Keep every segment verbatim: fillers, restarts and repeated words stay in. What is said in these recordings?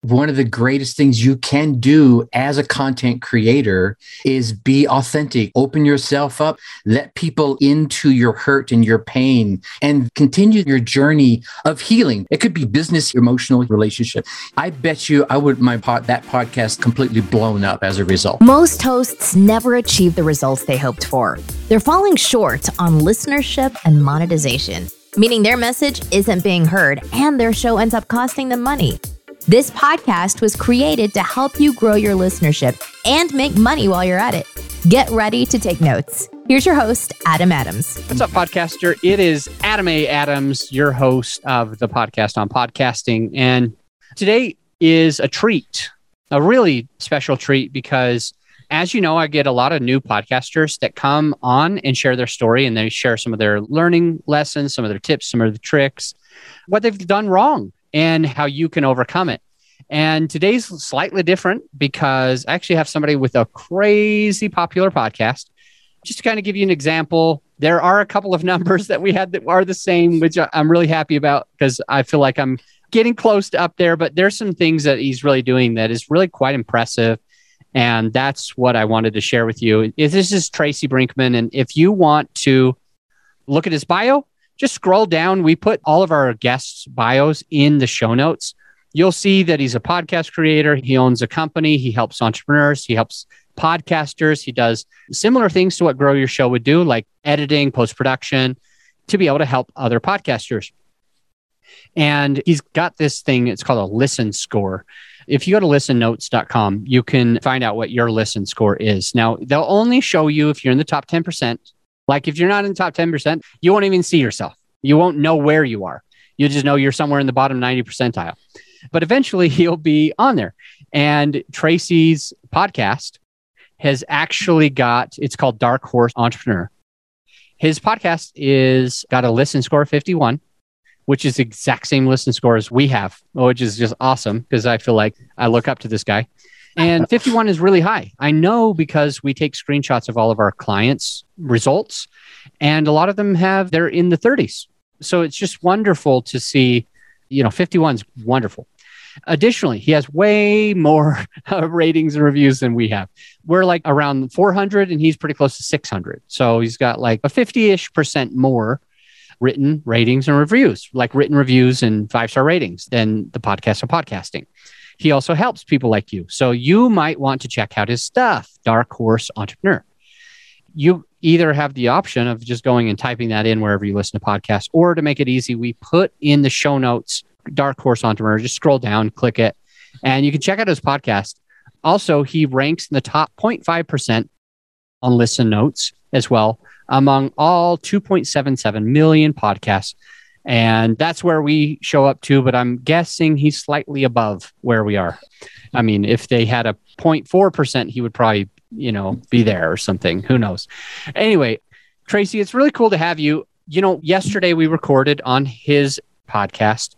one of the greatest things you can do as a content creator is be authentic, open yourself up, let people into your hurt and your pain, and continue your journey of healing. It could be business, emotional relationship. I bet you I would my pod, that podcast completely blown up as a result. Most hosts never achieve the results they hoped for. They're falling short on listenership and monetization, meaning their message isn't being heard and their show ends up costing them money. This podcast was created to help you grow your listenership and make money while you're at it. Get ready to take notes. Here's your host, Adam Adams. What's up, podcaster? It is Adam A. Adams, your host of the podcast on podcasting. And today is a treat, a really special treat, because as you know, I get a lot of new podcasters that come on and share their story, and they share some of their learning lessons, some of their tips, some of the tricks, what they've done wrong, and how you can overcome it. And today's slightly different because I actually have somebody with a crazy popular podcast. Just to kind of give you an example, there are a couple of numbers that we had that are the same, which I'm really happy about because I feel like I'm getting close to up there, but there's some things that he's really doing that is really quite impressive. And that's what I wanted to share with you. This is Tracy Brinkman. And if you want to look at his bio, just scroll down. We put all of our guests' bios in the show notes. You'll see that he's a podcast creator. He owns a company. He helps entrepreneurs. He helps podcasters. He does similar things to what Grow Your Show would do, like editing, post-production, to be able to help other podcasters. And he's got this thing, it's called a listen score. If you go to listen notes dot com, you can find out what your listen score is. Now, they'll only show you if you're in the top ten percent. Like if you're not in the top ten percent, you won't even see yourself. You won't know where you are. You just know you're somewhere in the bottom ninety percentile. But eventually you'll be on there. And Tracy's podcast has actually got, it's called Dark Horse Entrepreneur. His podcast is got a listen score of fifty-one, which is the exact same listen score as we have, which is just awesome because I feel like I look up to this guy. And fifty-one is really high. I know because we take screenshots of all of our clients' results, and a lot of them have, they're in the thirties. So it's just wonderful to see, you know, fifty-one is wonderful. Additionally, he has way more ratings and reviews than we have. We're like around four hundred and he's pretty close to six hundred. So he's got like a fifty-ish percent more written ratings and reviews, like written reviews and five-star ratings than the podcast of podcasting. He also helps people like you. So you might want to check out his stuff, Dark Horse Entrepreneur. You either have the option of just going and typing that in wherever you listen to podcasts, or to make it easy, we put in the show notes, Dark Horse Entrepreneur. Just scroll down, click it, and you can check out his podcast. Also, he ranks in the top zero point five percent on Listen Notes as well, among all two point seven seven million podcasts. And that's where we show up to, but I'm guessing he's slightly above where we are. I mean, if they had a zero point four percent, he would probably, you know, be there or something. Who knows? Anyway, Tracy, it's really cool to have you. You know, yesterday we recorded on his podcast.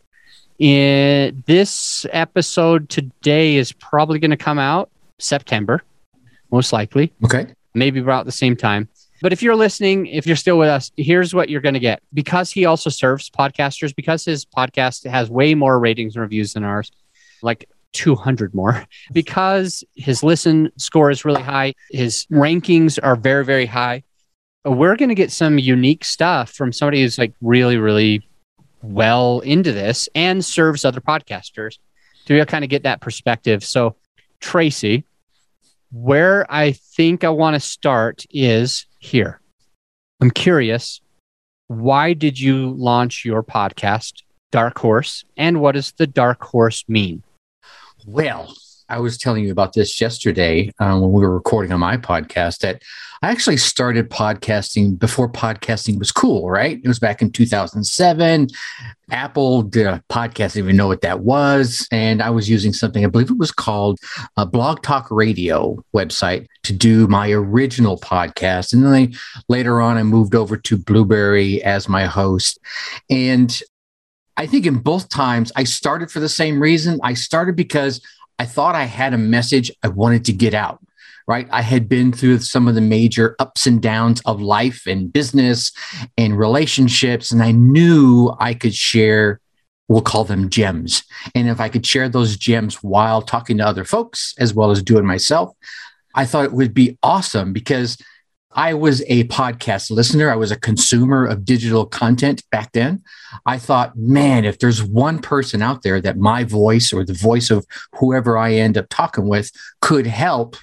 In this episode today is probably going to come out September, most likely. Okay. Maybe about the same time. But if you're listening, if you're still with us, here's what you're going to get. Because he also serves podcasters, because his podcast has way more ratings and reviews than ours, like two hundred more, because his listen score is really high, his rankings are very, very high, we're going to get some unique stuff from somebody who's like really, really well into this and serves other podcasters to kind of get that perspective. So, Tracy, where I think I want to start is here. I'm curious, why did you launch your podcast, Dark Horse, and what does the Dark Horse mean? Well, I was telling you about this yesterday uh, when we were recording on my podcast that I actually started podcasting before podcasting was cool, right? It was back in two thousand seven. Apple did a podcast, I didn't even know what that was. And I was using something, I believe it was called a Blog Talk Radio website to do my original podcast. And then I, later on, I moved over to Blueberry as my host. And I think in both times, I started for the same reason. I started because I thought I had a message I wanted to get out, right? I had been through some of the major ups and downs of life and business and relationships, and I knew I could share we'll call them gems. And if I could share those gems while talking to other folks, as well as doing myself, I thought it would be awesome because I was a podcast listener. I was a consumer of digital content back then. I thought, man, if there's one person out there that my voice or the voice of whoever I end up talking with could help,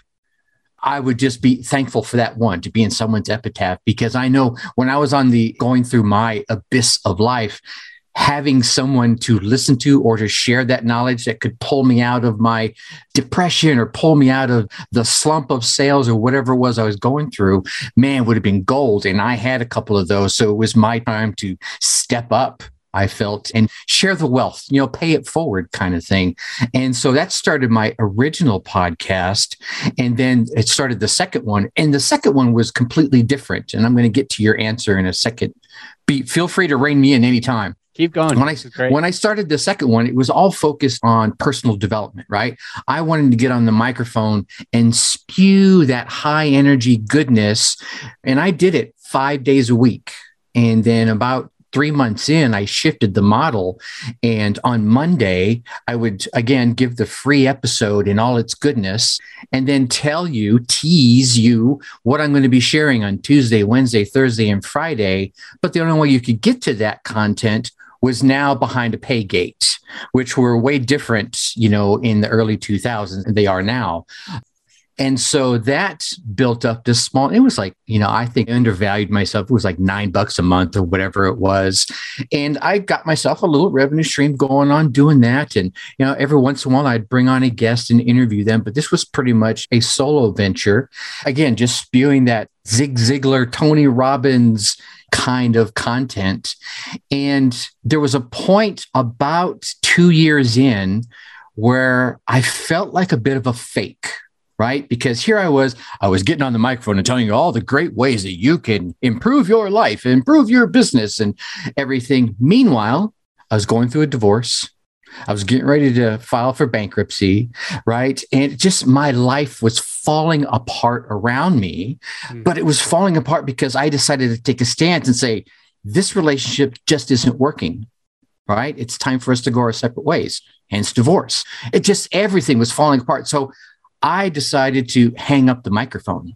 I would just be thankful for that one to be in someone's epitaph. Because I know when I was on the going through my abyss of life, having someone to listen to or to share that knowledge that could pull me out of my depression or pull me out of the slump of sales or whatever it was I was going through, man, would have been gold. And I had a couple of those. So it was my time to step up, I felt, and share the wealth, you know, pay it forward kind of thing. And so that started my original podcast. And then it started the second one. And the second one was completely different. And I'm going to get to your answer in a second. Be, feel free to rein me in anytime. Keep going. When I, when I started the second one, it was all focused on personal development, right? I wanted to get on the microphone and spew that high energy goodness. And I did it five days a week. And then about three months in, I shifted the model. And on Monday, I would, again, give the free episode in all its goodness and then tell you, tease you what I'm going to be sharing on Tuesday, Wednesday, Thursday, and Friday. But the only way you could get to that content was now behind a pay gate, which were way different, you know, in the early two thousands than they are now. And so that built up this small, it was like, you know, I think I undervalued myself. It was like nine bucks a month or whatever it was. And I got myself a little revenue stream going on doing that. And, you know, every once in a while I'd bring on a guest and interview them. But this was pretty much a solo venture. Again, just spewing that Zig Ziglar, Tony Robbins kind of content. And there was a point about two years in where I felt like a bit of a fake, right? Because here I was, I was getting on the microphone and telling you all the great ways that you can improve your life, improve your business and everything. Meanwhile, I was going through a divorce. I was getting ready to file for bankruptcy, right? And just my life was falling apart around me, mm. but it was falling apart because I decided to take a stance and say, this relationship just isn't working, right? It's time for us to go our separate ways, hence divorce. It just, everything was falling apart. So I decided to hang up the microphone.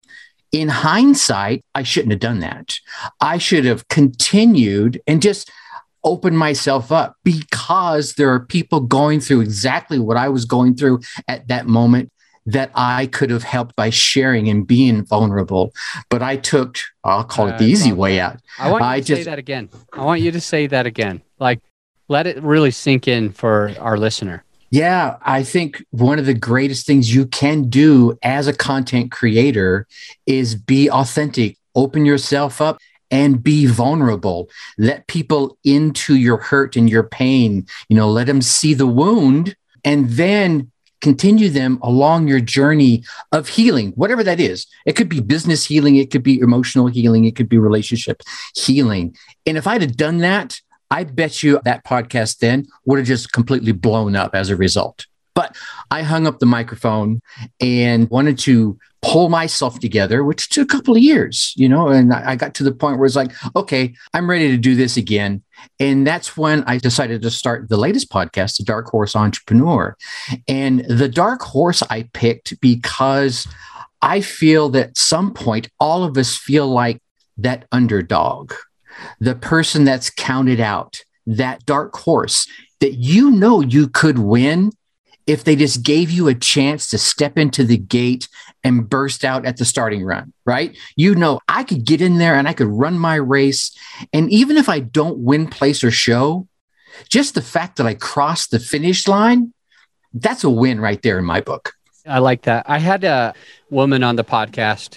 In hindsight, I shouldn't have done that. I should have continued and just open myself up because there are people going through exactly what I was going through at that moment that I could have helped by sharing and being vulnerable. But I took, I'll call it the easy way out. I want you I to just, say that again. I want you to say that again. Like, let it really sink in for our listener. Yeah, I think one of the greatest things you can do as a content creator is be authentic, open yourself up, and be vulnerable. Let people into your hurt and your pain, you know, let them see the wound and then continue them along your journey of healing, whatever that is. It could be business healing. It could be emotional healing. It could be relationship healing. And if I'd have done that, I bet you that podcast then would have just completely blown up as a result. But I hung up the microphone and wanted to pull myself together, which took a couple of years, you know, and I got to the point where it's like, okay, I'm ready to do this again. And that's when I decided to start the latest podcast, The Dark Horse Entrepreneur. And the Dark Horse I picked because I feel that at some point, all of us feel like that underdog, the person that's counted out, that dark horse that you know you could win if they just gave you a chance to step into the gate and burst out at the starting run, right? You know, I could get in there and I could run my race. And even if I don't win, place, or show, just the fact that I crossed the finish line, that's a win right there in my book. I like that. I had a woman on the podcast.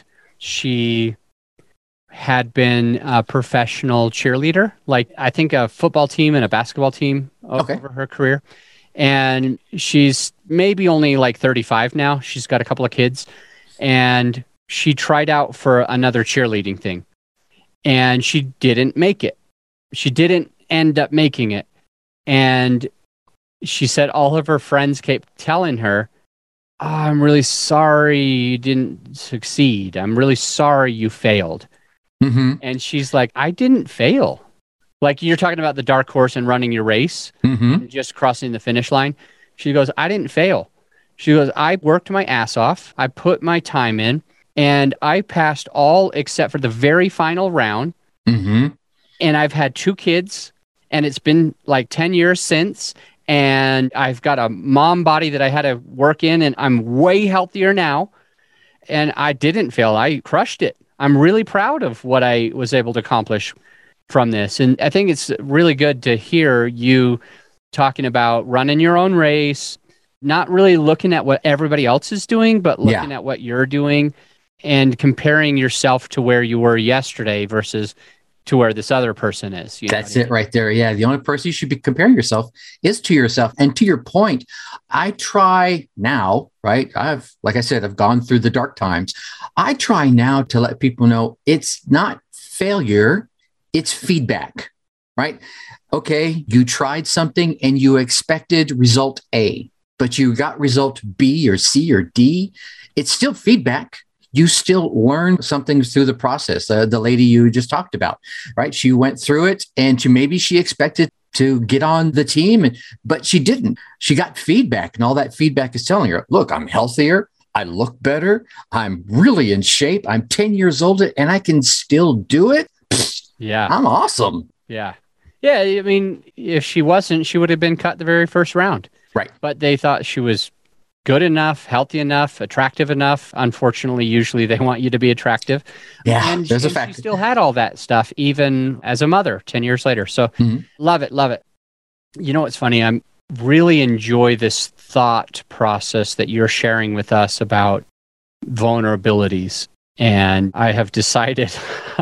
She had been a professional cheerleader, like I think a football team and a basketball team okay. over her career. And she's maybe only like thirty-five now. She's got a couple of kids. And she tried out for another cheerleading thing. And she didn't make it. She didn't end up making it. And she said all of her friends kept telling her, oh, I'm really sorry you didn't succeed. I'm really sorry you failed. Mm-hmm. And she's like, I didn't fail. Like you're talking about the dark horse and running your race, Mm-hmm. and just crossing the finish line. She goes, I didn't fail. She goes, I worked my ass off. I put my time in and I passed all except for the very final round. Mm-hmm. And I've had two kids and it's been like ten years since. And I've got a mom body that I had to work in and I'm way healthier now. And I didn't fail. I crushed it. I'm really proud of what I was able to accomplish from this. And I think it's really good to hear you talking about running your own race, not really looking at what everybody else is doing, but looking Yeah. at what you're doing and comparing yourself to where you were yesterday versus to where this other person is. You know That's what I it right there. Yeah. The only person you should be comparing yourself is to yourself. And to your point, I try now, right? I've, like I said, I've gone through the dark times. I try now to let people know it's not failure, it's feedback, right? Okay, you tried something and you expected result A, but you got result B or C or D. It's still feedback. You still learn something through the process. Uh, the lady you just talked about, right? She went through it and she, maybe she expected to get on the team, and, but she didn't. She got feedback, and all that feedback is telling her, look, I'm healthier. I look better. I'm really in shape. I'm ten years older and I can still do it. Yeah. I'm awesome. Yeah. Yeah. I mean, if she wasn't, she would have been cut the very first round. Right. But they thought she was good enough, healthy enough, attractive enough. Unfortunately, usually they want you to be attractive. Yeah, and there's she, a fact. She still had all that stuff, even as a mother ten years later. So Mm-hmm. love it, love it. You know what's funny? I really enjoy this thought process that you're sharing with us about vulnerabilities. And I have decided,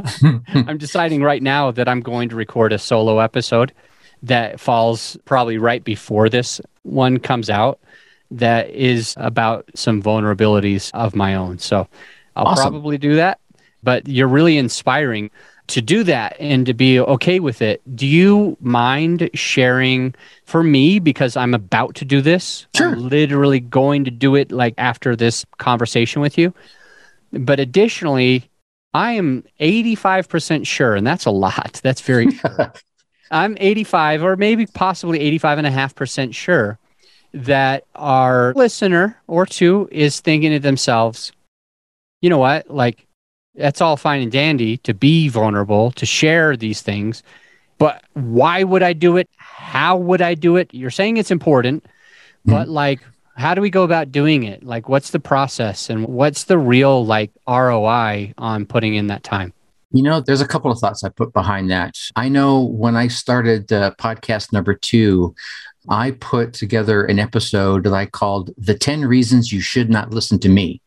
I'm deciding right now that I'm going to record a solo episode that falls probably right before this one comes out, that is about some vulnerabilities of my own. So I'll Awesome. probably do that, but you're really inspiring to do that and to be okay with it. Do you mind sharing for me, because I'm about to do this? Sure. I'm literally going to do it like after this conversation with you. But additionally, I am eighty-five percent sure, and that's a lot. That's very sure. I'm eighty-five or maybe possibly eighty-five and a half percent sure that our listener or two is thinking to themselves, you know what, like that's all fine and dandy to be vulnerable, to share these things, but why would I do it? How would I do it? You're saying it's important, but like, how do we go about doing it? Like, what's the process and what's the real like R O I on putting in that time? You know, there's a couple of thoughts I put behind that. I know when I started uh, podcast number two, I put together an episode that I called The ten Reasons You Should Not Listen to Me.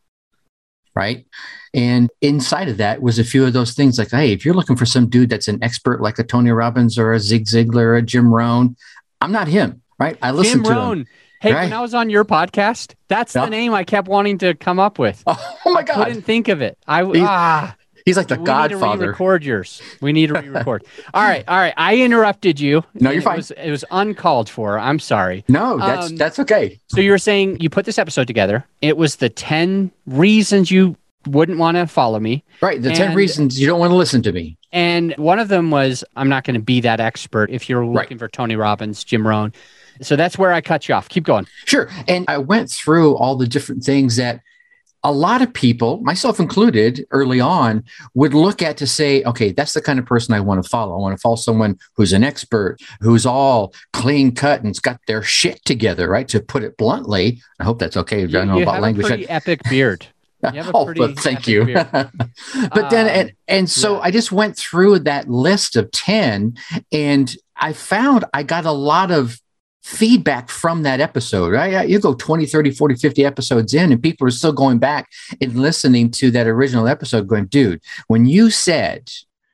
Right. And inside of that was a few of those things like, hey, if you're looking for some dude that's an expert like a Tony Robbins or a Zig Ziglar or a Jim Rohn, I'm not him. Right. I listen Jim to Rohn. him. Hey, Right. when I was on your podcast, that's Yeah. the name I kept wanting to come up with. Oh, oh my God. I couldn't think of it. I He's- ah, He's like the we need to Godfather. re-record yours. We need to re-record. all right, all right. I interrupted you. No, you're and fine. It was, it was uncalled for. I'm sorry. No, that's Um, that's okay. So you were saying you put this episode together. It was the ten reasons you wouldn't want to follow me. Right. The ten and- reasons you don't want to listen to me. And one of them was, I'm not going to be that expert if you're looking for Tony Robbins, Jim Rohn. So that's where I cut you off. Keep going. Sure. And I went through all the different things that a lot of people, myself included, early on, would look at to say, okay, that's the kind of person I want to follow. I want to follow someone who's an expert, who's all clean cut and's got their shit together, right? To put it bluntly. I hope that's okay. I You, don't know you about have language. a pretty epic beard. You have a Oh, pretty but thank epic you. beard. but then, Um, and, and so yeah. I just went through that list of ten, and I found I got a lot of feedback from that episode, right? You go twenty, thirty, forty, fifty episodes in, and people are still going back and listening to that original episode going, dude, when you said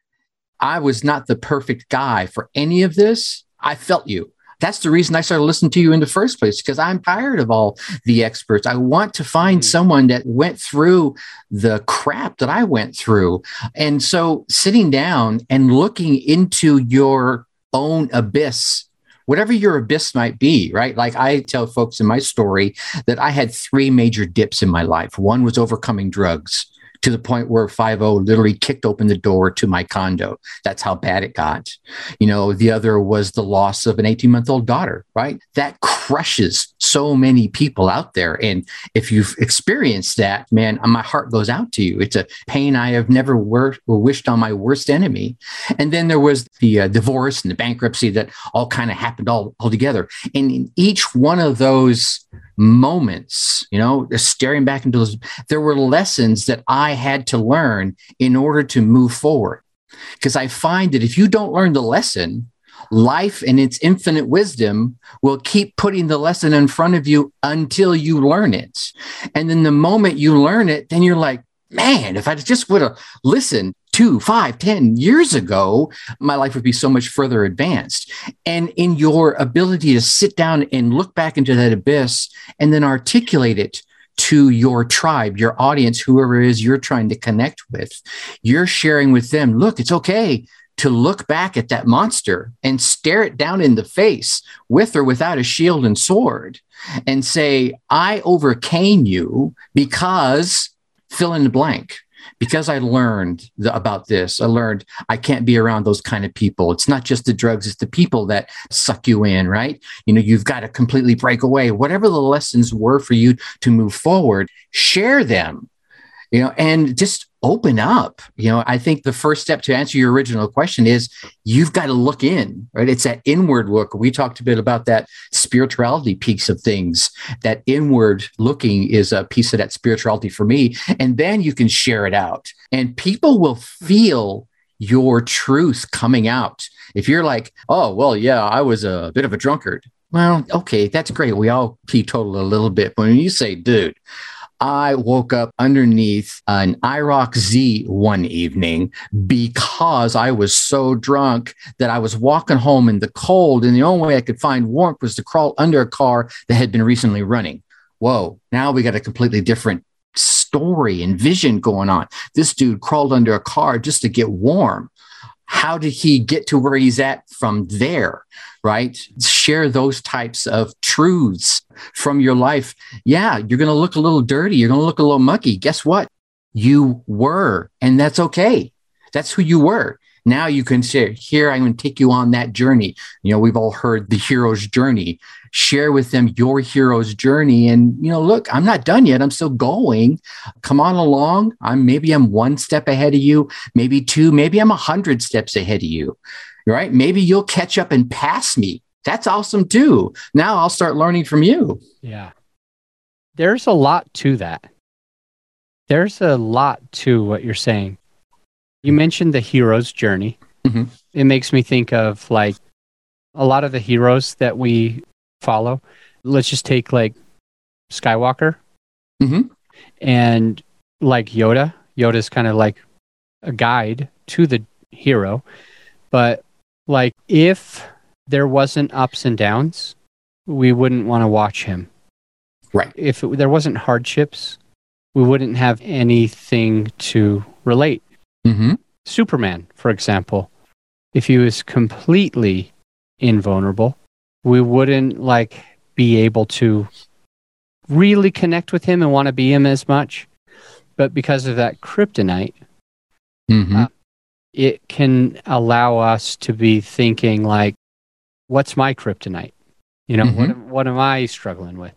I was not the perfect guy for any of this, I felt you. That's the reason I started listening to you in the first place, because I'm tired of all the experts. I want to find Mm. someone that went through the crap that I went through. And so sitting down and looking into your own abyss, whatever your abyss might be, right? Like I tell folks in my story that I had three major dips in my life. One was overcoming drugs. to the point where five oh literally kicked open the door to my condo. That's how bad it got. You know, the other was the loss of an eighteen-month-old daughter, right? That crushes so many people out there. And if you've experienced that, man, my heart goes out to you. It's a pain I have never wor- wished on my worst enemy. And then there was the uh, divorce and the bankruptcy that all kind of happened all, all together. And in each one of those moments, you know, staring back into those, there were lessons that I had to learn in order to move forward. Because I find that if you don't learn the lesson, life and its infinite wisdom will keep putting the lesson in front of you until you learn it. And then the moment you learn it, then you're like, man, if I just would have listened two, five, ten years ago, my life would be so much further advanced. And in your ability to sit down and look back into that abyss and then articulate it to your tribe, your audience, whoever it is you're trying to connect with, you're sharing with them, look, it's okay to look back at that monster and stare it down in the face with or without a shield and sword and say, I overcame you because fill in the blank. Because I learned the, about this, I learned I can't be around those kind of people. It's not just the drugs, it's the people that suck you in, right? You know, you've got to completely break away. Whatever the lessons were for you to move forward, share them, you know, and just open up. You know, I think the first step to answer your original question is you've got to look in, right? It's that inward look. We talked a bit about that spirituality piece of things. That inward looking is a piece of that spirituality for me. And then you can share it out and people will feel your truth coming out. If you're like, oh, well, yeah, I was a bit of a drunkard. Well, okay, that's great. We all teetotal a little bit. But when you say, dude, I woke up underneath an I R O C Z one evening because I was so drunk that I was walking home in the cold, and the only way I could find warmth was to crawl under a car that had been recently running. Whoa, now we got a completely different story and vision going on. This dude crawled under a car just to get warm. How did he get to where he's at from there, right? Share those types of truths from your life. Yeah, you're going to look a little dirty. You're going to look a little mucky. Guess what? You were, and that's okay. That's who you were. Now you can share, here, I'm going to take you on that journey. You know, we've all heard the hero's journey. Share with them your hero's journey. And, you know, look, I'm not done yet. I'm still going. Come on along. I'm maybe I'm one step ahead of you, maybe two, maybe I'm a hundred steps ahead of you, right? Maybe you'll catch up and pass me. That's awesome too. Now I'll start learning from you. Yeah. There's a lot to that. There's a lot to what you're saying. You mentioned the hero's journey. Mm-hmm. It makes me think of like a lot of the heroes that we follow. Let's just take like Skywalker mm-hmm. and like Yoda. Yoda's kind of like a guide to the hero. But like if there wasn't ups and downs, we wouldn't want to watch him. Right. If it, there wasn't hardships, we wouldn't have anything to relate. Mm-hmm. Superman, for example, if he was completely invulnerable, we wouldn't like be able to really connect with him and want to be him as much. But because of that kryptonite, mm-hmm. uh, it can allow us to be thinking like, what's my kryptonite? You know, mm-hmm. what, what am I struggling with?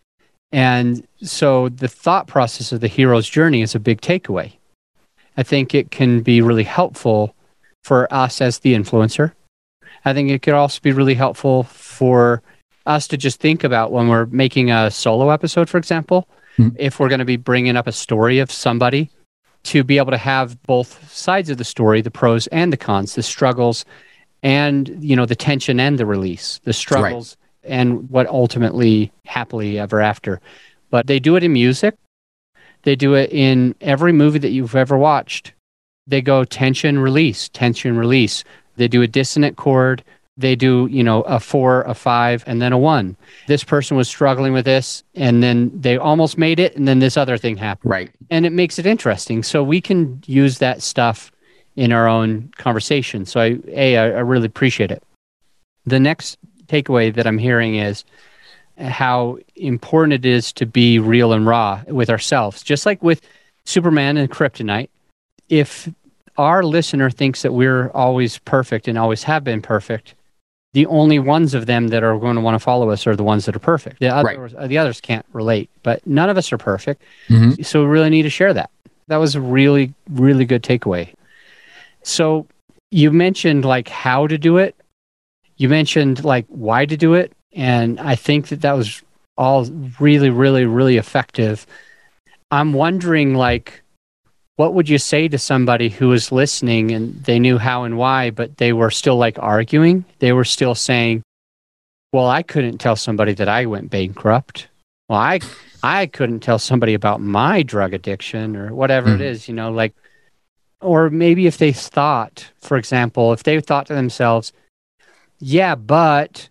And so the thought process of the hero's journey is a big takeaway. I think it can be really helpful for us as the influencer. I think it could also be really helpful for us to just think about when we're making a solo episode, for example, mm-hmm. if we're going to be bringing up a story of somebody, to be able to have both sides of the story, the pros and the cons, the struggles and, you know, the tension and the release, the struggles right. and what ultimately happily ever after. But they do it in music. They do it in every movie that you've ever watched. They go tension, release, tension, release. They do a dissonant chord. They do, you know, a four, a five, and then a one. This person was struggling with this, and then they almost made it, and then this other thing happened. Right. And it makes it interesting. So we can use that stuff in our own conversation. So, I, A, I, I really appreciate it. The next takeaway that I'm hearing is how important it is to be real and raw with ourselves. Just like with Superman and kryptonite. If our listener thinks that we're always perfect and always have been perfect, the only ones of them that are going to want to follow us are the ones that are perfect. The others, right. the others can't relate, but none of us are perfect. Mm-hmm. So we really need to share that. That was a really, really good takeaway. So you mentioned like how to do it. You mentioned like why to do it. And I think that that was all really, really, really effective. I'm wondering like, what would you say to somebody who was listening and they knew how and why, but they were still like arguing? They were still saying, well, I couldn't tell somebody that I went bankrupt. Well, I I couldn't tell somebody about my drug addiction or whatever mm. it is, you know, like, or maybe if they thought, for example, if they thought to themselves, yeah, but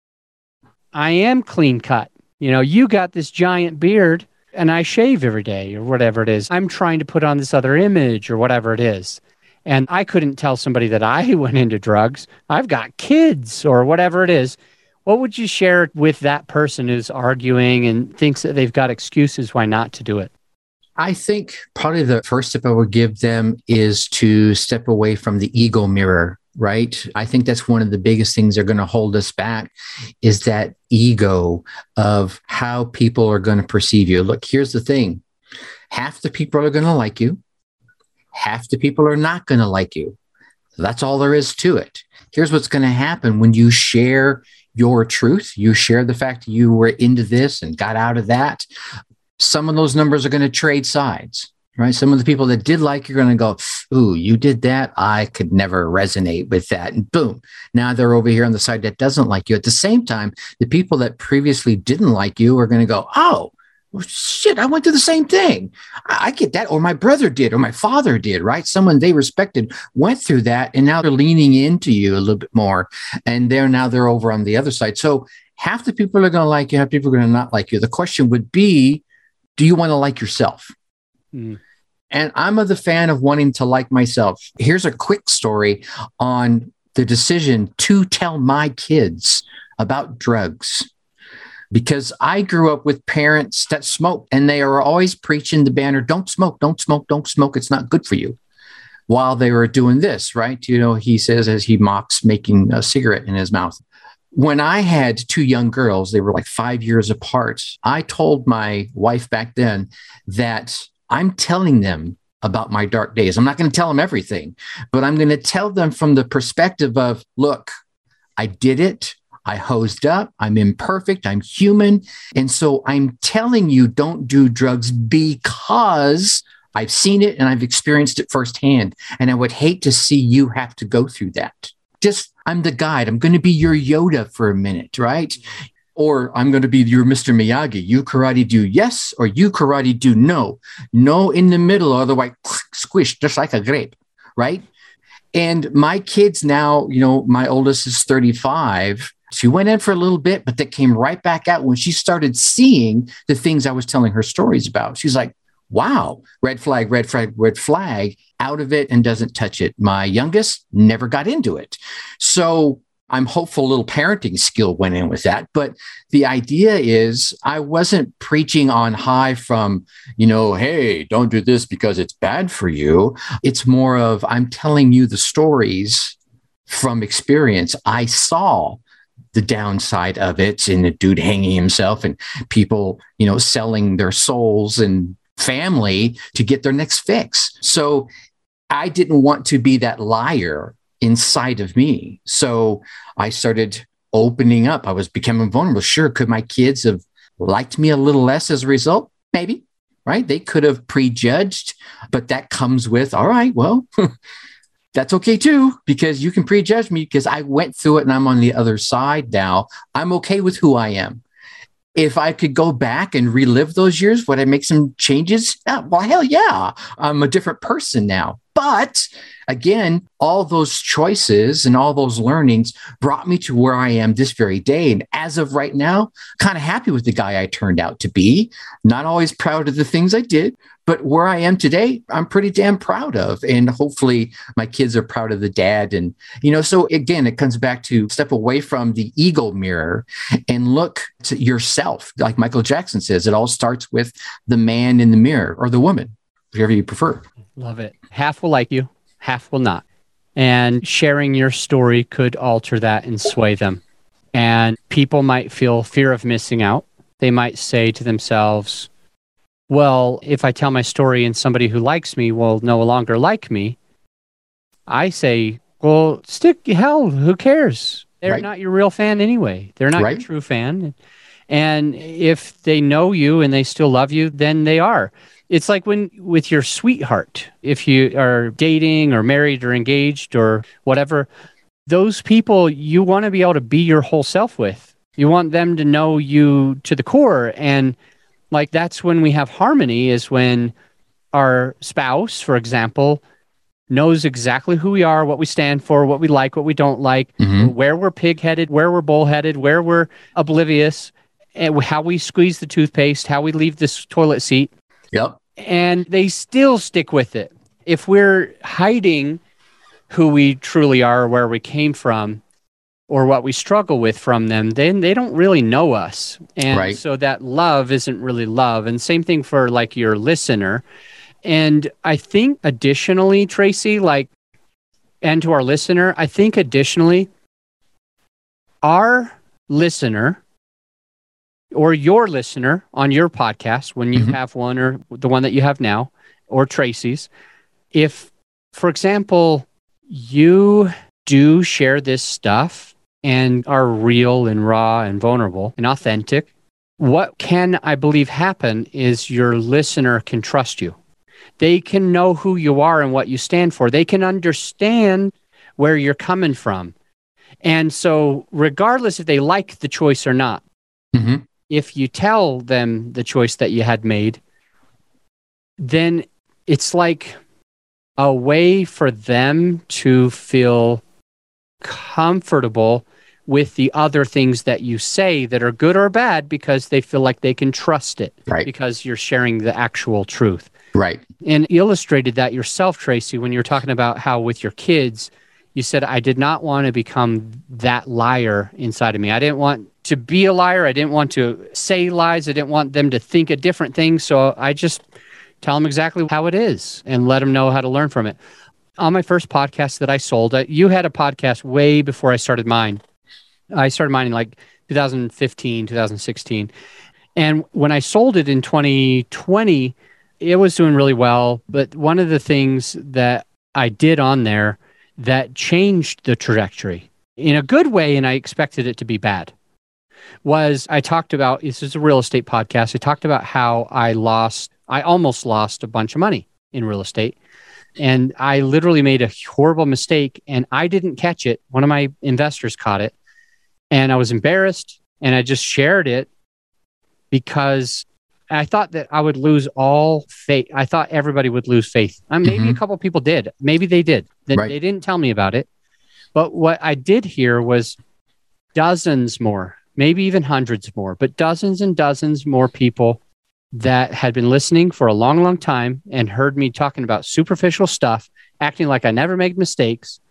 I am clean cut. You know, you got this giant beard and I shave every day or whatever it is. I'm trying to put on this other image or whatever it is. And I couldn't tell somebody that I went into drugs. I've got kids or whatever it is. What would you share with that person who's arguing and thinks that they've got excuses why not to do it? I think probably the first step I would give them is to step away from the ego mirror, right? I think that's one of the biggest things that are going to hold us back is that ego of how people are going to perceive you. Look, here's the thing. Half the people are going to like you. Half the people are not going to like you. That's all there is to it. Here's what's going to happen when you share your truth. You share the fact that you were into this and got out of that. Some of those numbers are going to trade sides, right? Some of the people that did like, you're going to go, ooh, you did that. I could never resonate with that. And boom, now they're over here on the side that doesn't like you. At the same time, the people that previously didn't like you are going to go, oh, well, shit, I went through the same thing. I, I get that. Or my brother did, or my father did, right? Someone they respected went through that. And now they're leaning into you a little bit more. And they're now they're over on the other side. So half the people are going to like you, half the people are going to not like you. The question would be, do you want to like yourself? Mm. And I'm of the fan of wanting to like myself. Here's a quick story on the decision to tell my kids about drugs. Because I grew up with parents that smoked and they are always preaching the banner, don't smoke, don't smoke, don't smoke. It's not good for you. While they were doing this, right? You know, he says as he mocks making a cigarette in his mouth. When I had two young girls, they were like five years apart. I told my wife back then that I'm telling them about my dark days. I'm not going to tell them everything, but I'm going to tell them from the perspective of, look, I did it. I hosed up. I'm imperfect. I'm human. And so I'm telling you, don't do drugs because I've seen it and I've experienced it firsthand. And I would hate to see you have to go through that. Just, I'm the guide. I'm going to be your Yoda for a minute, right? Or I'm going to be your Mister Miyagi. You karate do yes, or you karate do no. No in the middle, otherwise squish, just like a grape, right? And my kids now, you know, my oldest is thirty-five. She went in for a little bit, but that came right back out when she started seeing the things I was telling her stories about. She's like, wow, red flag, red flag, red flag, out of it and doesn't touch it. My youngest never got into it. So I'm hopeful a little parenting skill went in with that. But the idea is I wasn't preaching on high from, you know, hey, don't do this because it's bad for you. It's more of I'm telling you the stories from experience. I saw the downside of it and the dude hanging himself and people, you know, selling their souls and family to get their next fix. So I didn't want to be that liar inside of me. So I started opening up. I was becoming vulnerable. Sure. Could my kids have liked me a little less as a result? Maybe, right? They could have prejudged, but that comes with, all right, well, that's okay too, because you can prejudge me because I went through it and I'm on the other side now. I'm okay with who I am. If I could go back and relive those years, would I make some changes? Yeah, well, hell yeah. I'm a different person now. But again, all those choices and all those learnings brought me to where I am this very day. And as of right now, kind of happy with the guy I turned out to be. Not always proud of the things I did, but where I am today, I'm pretty damn proud of. And hopefully my kids are proud of the dad. And, you know, so again, it comes back to step away from the ego mirror and look to yourself. Like Michael Jackson says, it all starts with the man in the mirror or the woman. whichever you prefer. Love it. Half will like you, half will not. And sharing your story could alter that and sway them. And people might feel fear of missing out. They might say to themselves, well, if I tell my story and somebody who likes me will no longer like me, I say, well, stick, hell, who cares? They're right. Not your real fan anyway. They're not right. your true fan. And if they know you and they still love you, then they are. It's like when with your sweetheart, if you are dating or married or engaged or whatever, those people you want to be able to be your whole self with. You want them to know you to the core. And like that's when we have harmony, is when our spouse, for example, knows exactly who we are, what we stand for, what we like, what we don't like, mm-hmm. where we're pig-headed, where we're bull-headed, where we're oblivious, and how we squeeze the toothpaste, how we leave this toilet seat. Yep. And they still stick with it. If we're hiding who we truly are, where we came from, or what we struggle with from them, then they don't really know us. And right. so that love isn't really love. And same thing for like your listener. And I think additionally, Tracy, like, and to our listener, I think additionally, our listener or your listener on your podcast, when you mm-hmm. have one or the one that you have now, or Tracy's, if, for example, you do share this stuff and are real and raw and vulnerable and authentic, what can, I believe, happen is your listener can trust you. They can know who you are and what you stand for. They can understand where you're coming from. And so regardless if they like the choice or not, mm-hmm. if you tell them the choice that you had made, then it's like a way for them to feel comfortable with the other things that you say that are good or bad, because they feel like they can trust it, right. because you're sharing the actual truth. Right. And illustrated that yourself, Tracy, when you're talking about how with your kids, you said, I did not want to become that liar inside of me. I didn't want to be a liar. I didn't want to say lies. I didn't want them to think a different thing. So I just tell them exactly how it is and let them know how to learn from it. On my first podcast that I sold, uh, you had a podcast way before I started mine. I started mine in like two thousand fifteen, two thousand sixteen. And when I sold it in twenty twenty, it was doing really well. But one of the things that I did on there that changed the trajectory in a good way, and I expected it to be bad, was I talked about, this is a real estate podcast. I talked about how I lost, I almost lost a bunch of money in real estate. And I literally made a horrible mistake and I didn't catch it. One of my investors caught it and I was embarrassed, and I just shared it because I thought that I would lose all faith. I thought everybody would lose faith. Um, maybe mm-hmm. a couple of people did. Maybe they did. They, right. they didn't tell me about it. But what I did hear was dozens more, maybe even hundreds more, but dozens and dozens more people that had been listening for a long, long time and heard me talking about superficial stuff, acting like I never made mistakes.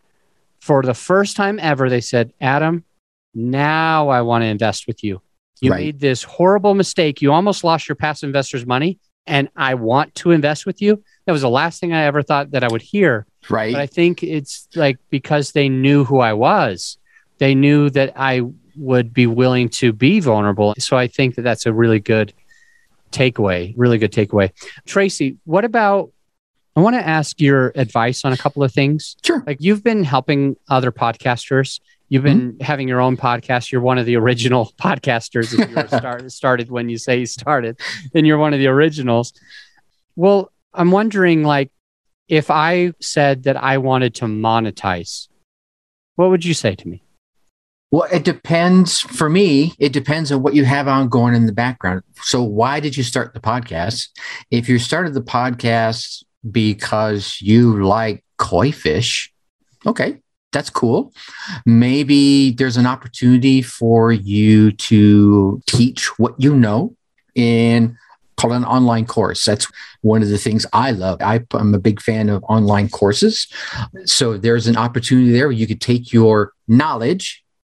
For the first time ever, they said, Adam, now I want to invest with you. You right. made this horrible mistake. You almost lost your past investors' money, and I want to invest with you. That was the last thing I ever thought that I would hear. Right. But I think it's like because they knew who I was. They knew that I would be willing to be vulnerable. So I think that that's a really good takeaway, really good takeaway. Tracy, what about, I want to ask your advice on a couple of things. Sure. Like you've been helping other podcasters. You've been mm-hmm. having your own podcast. You're one of the original podcasters. If you were start, started when you say you started, then you're one of the originals. Well, I'm wondering, like, if I said that I wanted to monetize, what would you say to me? Well, it depends. For me, it depends on what you have ongoing in the background. So why did you start the podcast? If you started the podcast because you like koi fish, okay. That's cool. Maybe there's an opportunity for you to teach what you know in called an online course. That's one of the things I love. I, I'm a big fan of online courses. So there's an opportunity there where you could take your knowledge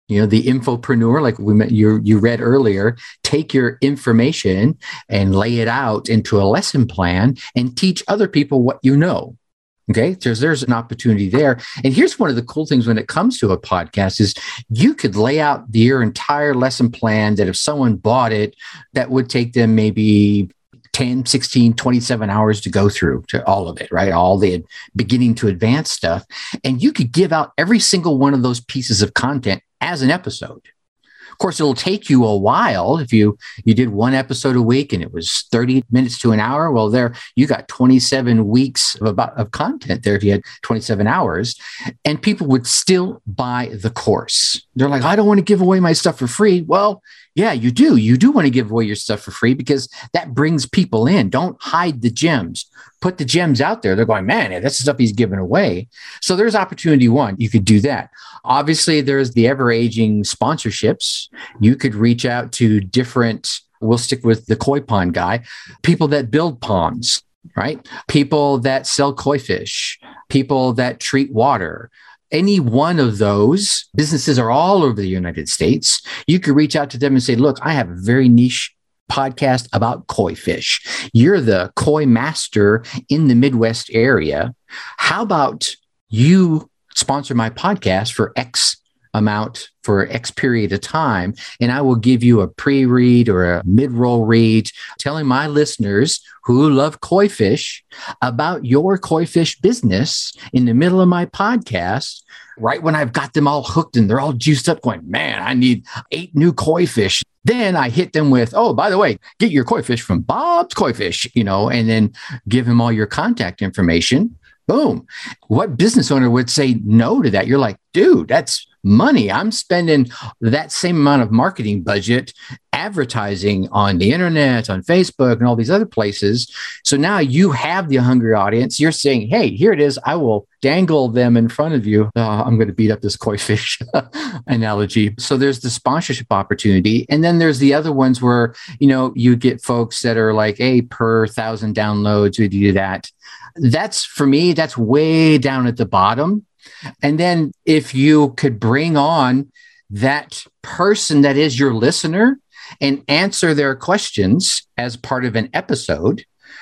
You know, the infopreneur, like we met, you you read earlier, take your information and lay it out into a lesson plan and teach other people what you know. Okay, so there's an opportunity there. And here's one of the cool things when it comes to a podcast is you could lay out your entire lesson plan that if someone bought it, that would take them maybe ten, sixteen, twenty-seven hours to go through to all of it, right? All the beginning to advanced stuff. And you could give out every single one of those pieces of content as an episode. Of course, it'll take you a while. If you you did one episode a week and it was thirty minutes to an hour, well, there you got twenty-seven weeks of about of content there if you had twenty-seven hours, and people would still buy the course. They're like, I don't want to give away my stuff for free. Well, yeah, you do. You do want to give away your stuff for free because that brings people in. Don't hide the gems. Put the gems out there. They're going, man, that's the stuff he's giving away. So there's opportunity one. You could do that. Obviously, there's the ever-aging sponsorships. You could reach out to different, we'll stick with the koi pond guy, people that build ponds, right? People that sell koi fish, people that treat water. Any one of those businesses are all over the United States. You could reach out to them and say, look, I have a very niche podcast about koi fish. You're the koi master in the Midwest area. How about you sponsor my podcast for X amount for X period of time, and I will give you a pre-read or a mid-roll read telling my listeners who love koi fish about your koi fish business in the middle of my podcast, right when I've got them all hooked and they're all juiced up going, man, I need eight new koi fish. Then I hit them with, oh, by the way, get your koi fish from Bob's Koi Fish, you know, and then give them all your contact information. Boom. What business owner would say no to that? You're like, dude, that's money. I'm spending that same amount of marketing budget advertising on the internet, on Facebook, and all these other places. So now you have the hungry audience. You're saying, hey, here it is. I will dangle them in front of you. Uh, I'm going to beat up this koi fish analogy. So there's the sponsorship opportunity. And then there's the other ones where, you know, you get folks that are like, hey, per thousand downloads, we do that. That's, for me, that's way down at the bottom. And then if you could bring on that person that is your listener and answer their questions as part of an episode,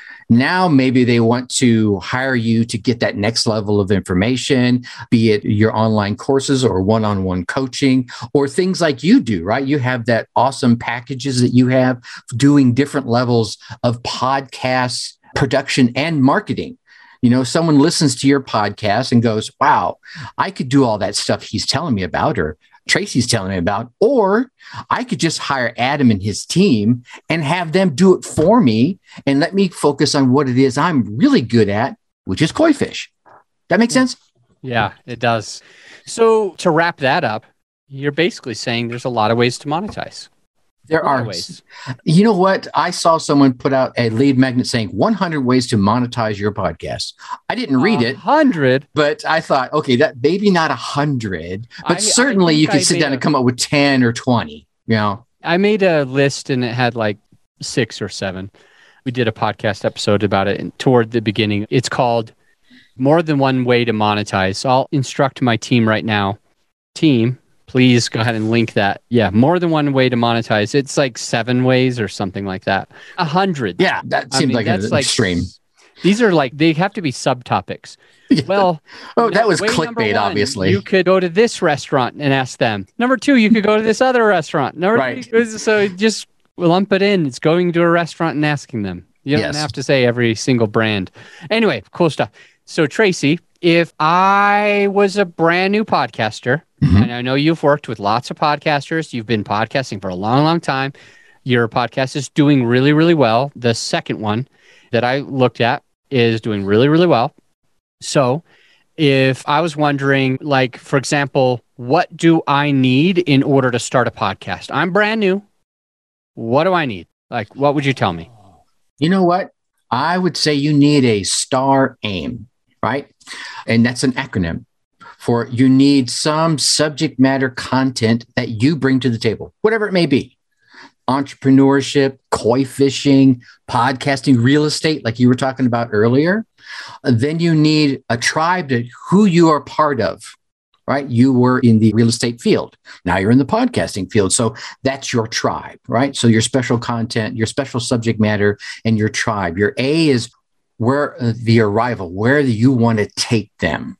now maybe they want to hire you to get that next level of information, be it your online courses or one-on-one coaching or things like you do, right? You have that awesome packages that you have doing different levels of podcast production and marketing. You know, someone listens to your podcast and goes, wow, I could do all that stuff he's telling me about, or Tracy's telling me about, or I could just hire Adam and his team and have them do it for me and let me focus on what it is I'm really good at, which is koi fish. That makes sense? Yeah, it does. So to wrap that up, you're basically saying there's a lot of ways to monetize. There are ways. You know what? I saw someone put out a lead magnet saying one hundred ways to monetize your podcast. I didn't read it. one hundred? But I thought, okay, that maybe not one hundred, but I, certainly I you could I sit down a, and come up with ten or twenty, you know? I made a list and it had like six or seven. We did a podcast episode about it, and toward the beginning, it's called More Than One Way to Monetize. So I'll instruct my team right now. Team, please go ahead and link that. Yeah, more than one way to monetize. It's like seven ways or something like that. A hundred. Yeah, that seems I mean, like an like, extreme. These are like, they have to be subtopics. Yeah. Well, oh, that was clickbait, one, obviously. You could go to this restaurant and ask them. Number two, you could go to this other restaurant. Number right. three, so just lump it in. It's going to a restaurant and asking them. You don't yes. have to say every single brand. Anyway, cool stuff. So Tracy, if I was a brand new podcaster, mm-hmm. and I know you've worked with lots of podcasters, you've been podcasting for a long, long time. Your podcast is doing really, really well. The second one that I looked at is doing really, really well. So if I was wondering, like, for example, what do I need in order to start a podcast? I'm brand new. What do I need? Like, what would you tell me? You know what? I would say you need a STAR aim, right? And that's an acronym for you need some subject matter content that you bring to the table, whatever it may be. Entrepreneurship, koi fishing, podcasting, real estate, like you were talking about earlier. Then you need a tribe to who you are part of, right? You were in the real estate field. Now you're in the podcasting field. So that's your tribe, right? So your special content, your special subject matter, and your tribe. Your A is where uh, the arrival, where do you want to take them?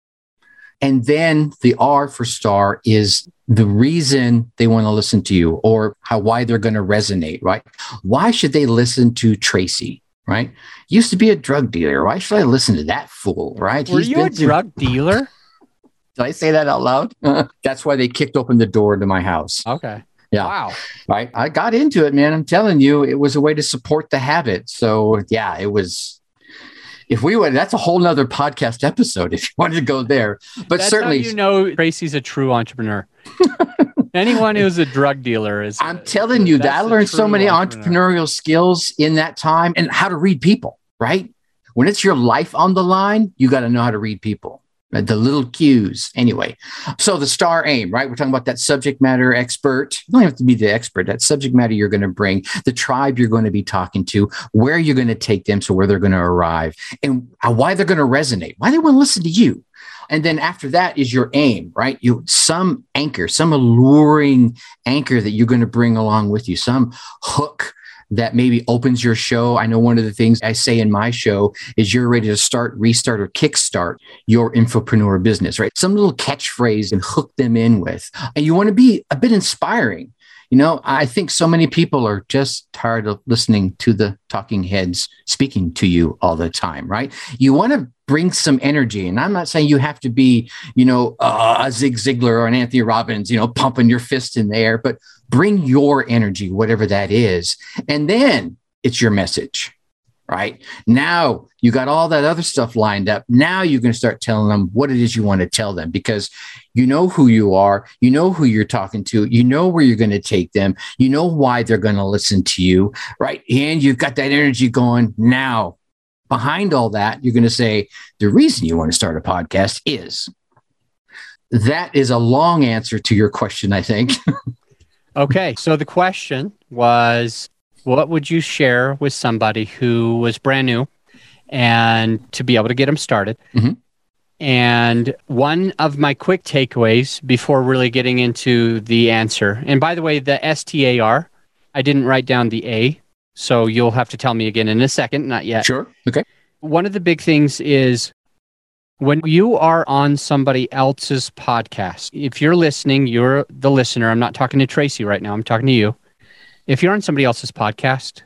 And then the R for star is the reason they want to listen to you, or how, why they're going to resonate, right? Why should they listen to Tracy, right? Used to be a drug dealer. Why should I listen to that fool, right? Were He's you a been to- drug dealer? Did I say that out loud? That's why they kicked open the door to my house. Okay. Yeah. Wow. Right. I got into it, man. I'm telling you, it was a way to support the habit. So yeah, it was. If we would, that's a whole nother podcast episode if you wanted to go there. But That's certainly, how you know Tracy's a true entrepreneur. Anyone who's a drug dealer is. I'm telling you that I that's a learned so true many entrepreneur. entrepreneurial skills in that time, and how to read people, right? When it's your life on the line, you got to know how to read people, right? The little cues. Anyway, so the star aim, right? We're talking about that subject matter expert. You don't have to be the expert. That subject matter you're going to bring, the tribe you're going to be talking to, where you're going to take them, so where they're going to arrive, and why they're going to resonate, why they want to listen to you. And then after that is your aim, right? You some anchor, some alluring anchor that you're going to bring along with you, some hook that maybe opens your show. I know one of the things I say in my show is you're ready to start, restart, or kickstart your infopreneur business, right? Some little catchphrase and hook them in with. And you want to be a bit inspiring. You know, I think so many people are just tired of listening to the talking heads speaking to you all the time, right? You want to bring some energy. And I'm not saying you have to be, you know, uh, a Zig Ziglar or an Anthony Robbins, you know, pumping your fist in the air, but bring your energy, whatever that is. And then it's your message, right? Now you got all that other stuff lined up. Now you're going to start telling them what it is you want to tell them, because you know who you are, you know who you're talking to, you know where you're going to take them, you know why they're going to listen to you, right? And you've got that energy going. Now, behind all that, you're going to say, the reason you want to start a podcast is. That is a long answer to your question, I think. Okay. So the question was, what would you share with somebody who was brand new and to be able to get them started? Mm-hmm. And one of my quick takeaways before really getting into the answer, and by the way, the S T A R, I didn't write down the A, so you'll have to tell me again in a second, not yet. Sure. Okay. One of the big things is when you are on somebody else's podcast, if you're listening, you're the listener. I'm not talking to Tracy right now. I'm talking to you. If you're on somebody else's podcast,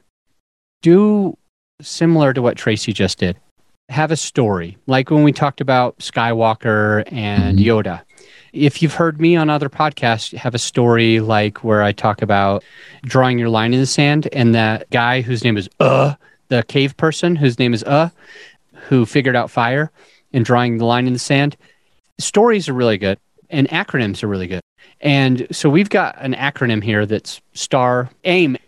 do similar to what Tracy just did. Have a story, like when we talked about Skywalker and Mm-hmm. Yoda. If you've heard me on other podcasts, have a story like where I talk about drawing your line in the sand, and that guy whose name is Uh, the cave person whose name is Uh, who figured out fire and drawing the line in the sand. Stories are really good, and acronyms are really good. And so we've got an acronym here that's STAR, AIM,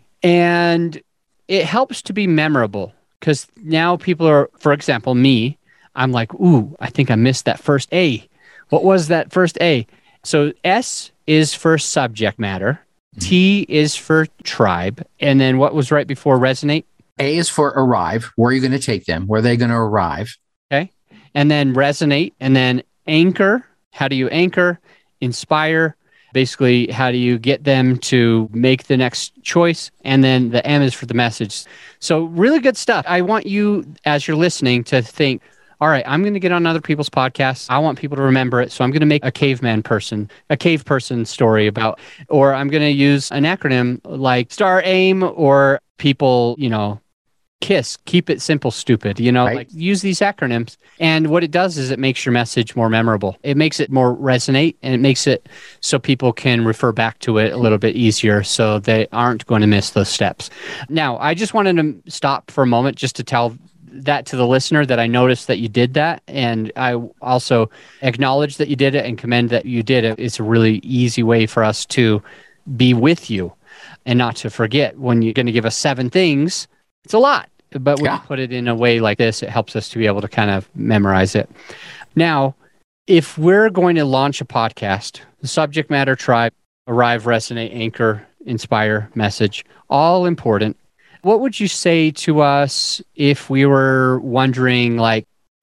and it helps to be memorable. Because now people are, for example, me, I'm like, ooh, I think I missed that first A. What was that first A? So S is for subject matter. Mm-hmm. T is for tribe. And then what was right before resonate? A is for arrive. Where are you going to take them? Where are they going to arrive? Okay. And then resonate. And then anchor. How do you anchor? Inspire. Basically, how do you get them to make the next choice? And then the M is for the message. So really good stuff. I want you, as you're listening, to think, all right, I'm going to get on other people's podcasts. I want people to remember it. So I'm going to make a caveman person, a cave person story about, or I'm going to use an acronym like STAR, AIM, or people, you know, KISS, keep it simple, stupid, you know, right. Like use these acronyms. And what it does is it makes your message more memorable. It makes it more resonate, and it makes it so people can refer back to it a little bit easier, so they aren't going to miss those steps. Now, I just wanted to stop for a moment just to tell that to the listener, that I noticed that you did that. And I also acknowledge that you did it and commend that you did it. It's a really easy way for us to be with you and not to forget. When you're going to give us seven things, it's a lot, but when Yeah. you put it in a way like this, it helps us to be able to kind of memorize it. Now, if we're going to launch a podcast, the subject matter, tribe, arrive, resonate, anchor, inspire, message, all important. What would you say to us if we were wondering, like,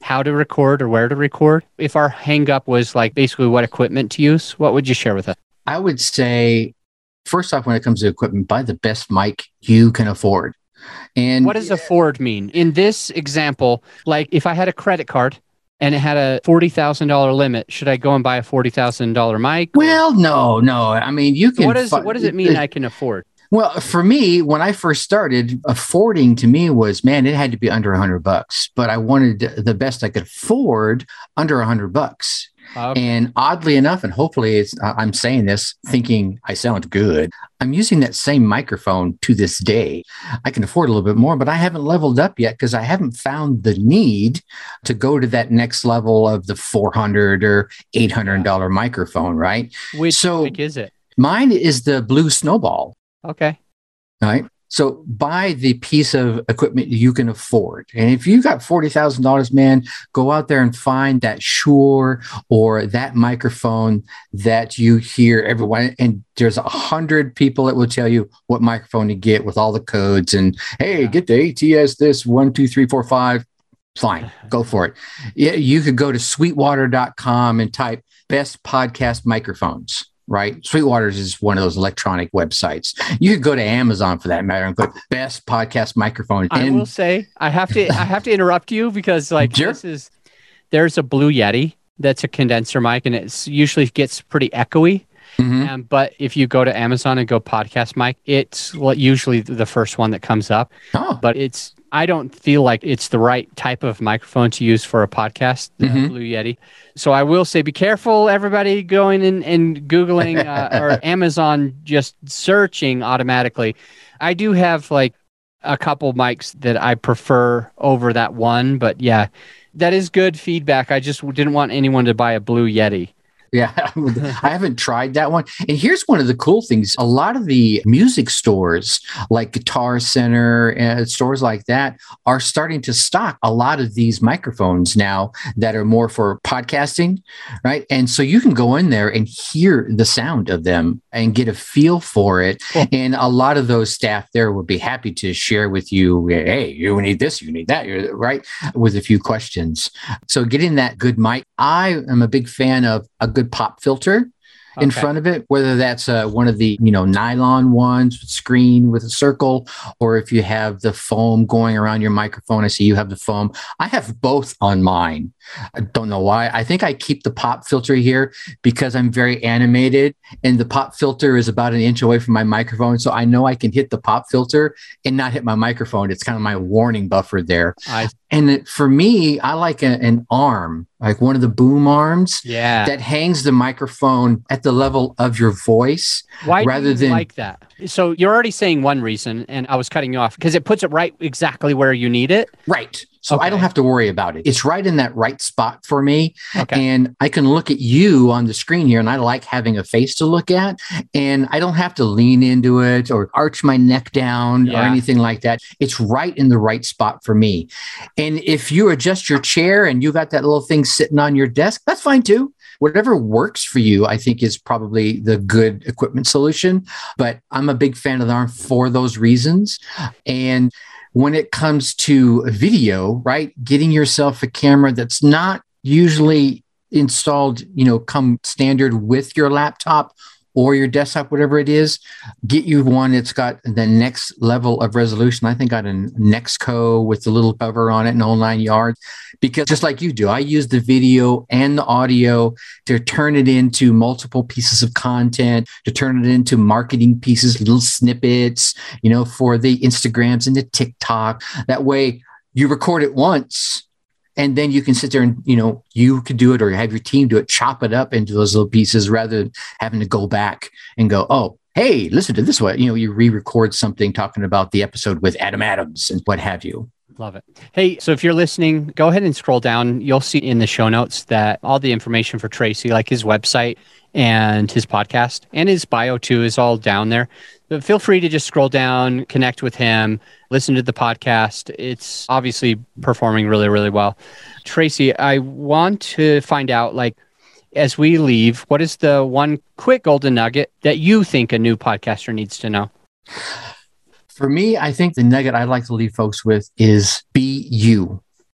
how to record or where to record? If our hang up was like basically what equipment to use, what would you share with us? I would say, first off, when it comes to equipment, buy the best mic you can afford. And what does afford mean? In this example, like if I had a credit card and it had a forty thousand dollars limit, should I go and buy a forty thousand dollars mic? Well, no, no. I mean, you can. What, is, what does it mean I can afford? Well, for me, when I first started, affording to me was, man, it had to be under a hundred bucks, but I wanted the best I could afford under a hundred bucks. Okay. And oddly enough, and hopefully it's, uh, I'm saying this thinking I sound good, I'm using that same microphone to this day. I can afford a little bit more, but I haven't leveled up yet because I haven't found the need to go to that next level of the four hundred dollars or eight hundred dollars microphone, right? Which so mic is it? Mine is the Blue Snowball. Okay. All right. So buy the piece of equipment you can afford. And if you got forty thousand dollars, man, go out there and find that Shure or that microphone that you hear everyone. And there's a hundred people that will tell you what microphone to get with all the codes. And hey, yeah. get the A T S this one, two, three, four, five. Fine. Go for it. Yeah, you could go to sweetwater dot com and type best podcast microphones. Right? Sweetwater's is one of those electronic websites. You could go to Amazon for that matter and put best podcast microphone. I will say, I have to, I have to interrupt you because like sure. this is, there's a Blue Yeti that's a condenser mic and it usually gets pretty echoey. Mm-hmm. Um, but if you go to Amazon and go podcast mic, it's usually the first one that comes up. Oh. But it's, I don't feel like it's the right type of microphone to use for a podcast, the mm-hmm. Blue Yeti. So I will say, be careful, everybody going in and Googling uh, or Amazon just searching automatically. I do have like a couple mics that I prefer over that one, but yeah, that is good feedback. I just didn't want anyone to buy a Blue Yeti. Yeah, I haven't tried that one. And here's one of the cool things. A lot of the music stores like Guitar Center and stores like that are starting to stock a lot of these microphones now that are more for podcasting, right? And so you can go in there and hear the sound of them and get a feel for it. Cool. And a lot of those staff there would be happy to share with you, hey, you need this, you need that, right? With a few questions. So getting that good mic, I am a big fan of a good pop filter in okay. front of it, whether that's uh, one of the, you know, nylon ones with screen with a circle, or if you have the foam going around your microphone. I see you have the foam. I have both on mine. I don't know why. I think I keep the pop filter here because I'm very animated and the pop filter is about an inch away from my microphone. So I know I can hit the pop filter and not hit my microphone. It's kind of my warning buffer there. I- and it, for me, I like a, an arm, like one of the boom arms yeah. that hangs the microphone at the level of your voice. Why rather do you than like that? So you're already saying one reason, and I was cutting you off because it puts it right exactly where you need it. Right. So okay. I don't have to worry about it. It's right in that right spot for me. Okay. And I can look at you on the screen here, and I like having a face to look at. And I don't have to lean into it or arch my neck down yeah. or anything like that. It's right in the right spot for me. And if you adjust your chair and you got that little thing sitting on your desk, that's fine too. Whatever works for you, I think is probably the good equipment solution. But I'm a big fan of the arm for those reasons. And when it comes to video, right, getting yourself a camera that's not usually installed, you know, come standard with your laptop or your desktop, whatever it is, get you one that's got the next level of resolution. I think got a Nexco with the little cover on it and all nine yards. Because just like you do, I use the video and the audio to turn it into multiple pieces of content, to turn it into marketing pieces, little snippets, you know, for the Instagrams and the TikTok. That way you record it once, and then you can sit there and, you know, you could do it or have your team do it, chop it up into those little pieces rather than having to go back and go, oh, hey, listen to this one. You know, you re-record something talking about the episode with Adam Adams and what have you. Love it. Hey, so if you're listening, go ahead and scroll down. You'll see in the show notes that all the information for Tracy, like his website and his podcast and his bio too, is all down there. But feel free to just scroll down, connect with him, listen to the podcast. It's obviously performing really, really well. Tracy, I want to find out, like, as we leave, what is the one quick golden nugget that you think a new podcaster needs to know? For me, I think the nugget I'd like to leave folks with is be you.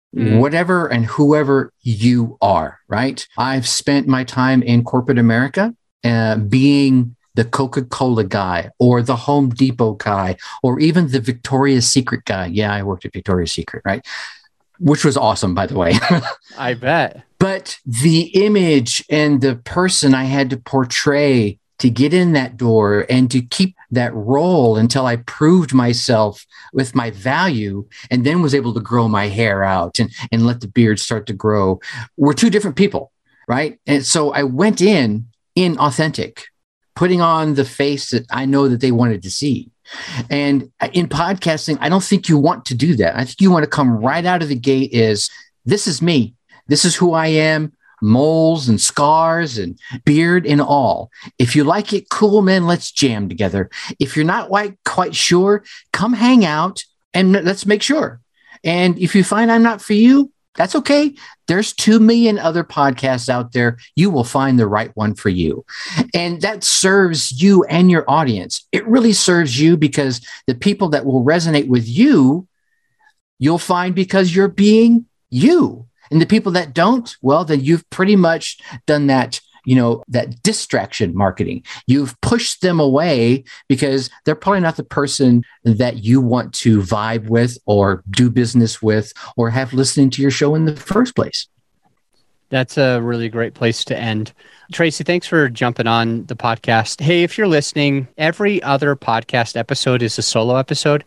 Mm. Whatever and whoever you are, right? I've spent my time in corporate America uh, being the Coca-Cola guy or the Home Depot guy or even the Victoria's Secret guy. Yeah, I worked at Victoria's Secret, right? Which was awesome, by the way. I bet. But the image and the person I had to portray to get in that door and to keep that role until I proved myself with my value and then was able to grow my hair out and, and let the beard start to grow. We're two different people, right? And so I went in inauthentic, putting on the face that I know that they wanted to see. And in podcasting, I don't think you want to do that. I think you want to come right out of the gate is, this is me. This is who I am. Moles and scars and beard and all. If you like it, cool, man, let's jam together. If you're not quite, quite sure, come hang out and let's make sure. And if you find I'm not for you, that's okay. There's two million other podcasts out there. You will find the right one for you. And that serves you and your audience. It really serves you because the people that will resonate with you, you'll find because you're being you. And the people that don't, well, then you've pretty much done that, you know, that distraction marketing. You've pushed them away because they're probably not the person that you want to vibe with or do business with or have listening to your show in the first place. That's a really great place to end. Tracy, thanks for jumping on the podcast. Hey, if you're listening, every other podcast episode is a solo episode.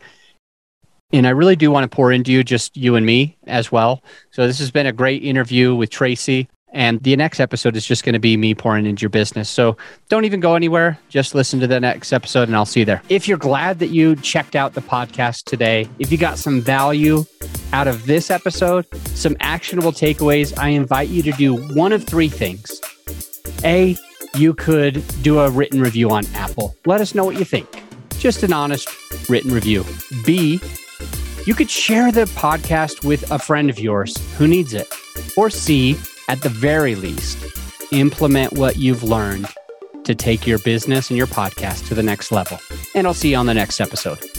And I really do want to pour into you, just you and me as well. So this has been a great interview with Tracy. And the next episode is just going to be me pouring into your business. So don't even go anywhere. Just listen to the next episode and I'll see you there. If you're glad that you checked out the podcast today, if you got some value out of this episode, some actionable takeaways, I invite you to do one of three things. A, you could do a written review on Apple. Let us know what you think. Just an honest written review. B, you could share the podcast with a friend of yours who needs it. Or C, at the very least, implement what you've learned to take your business and your podcast to the next level. And I'll see you on the next episode.